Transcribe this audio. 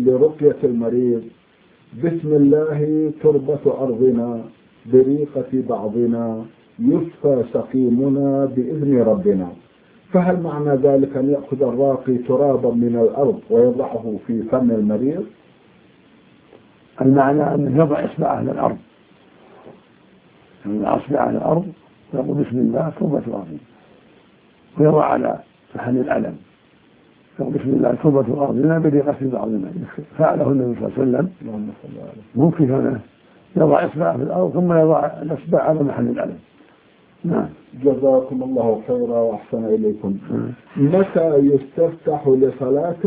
لرقية المريض: بسم الله تربة أرضنا بريقة بعضنا يشفى سقيمنا بإذن ربنا. فهل معنى ذلك أن يأخذ الراقي ترابا من الأرض ويضعه في فم المريض؟ المعنى أنه يضع إصبعه على الأرض، يضع إصبعه على الأرض ويقول بسم الله تربة أرضنا، ويضع على محل الألم يقول بسم الله تربة أرضنا بريقة بعضنا. فعله النبي صلى الله عليه وسلم. ممكن هنا يضع إصبعه في الأرض ثم يضع الإصبع على محل الألم. نعم. جزاكم الله خيرا وأحسن إليكم. متى يستفتح لصلاة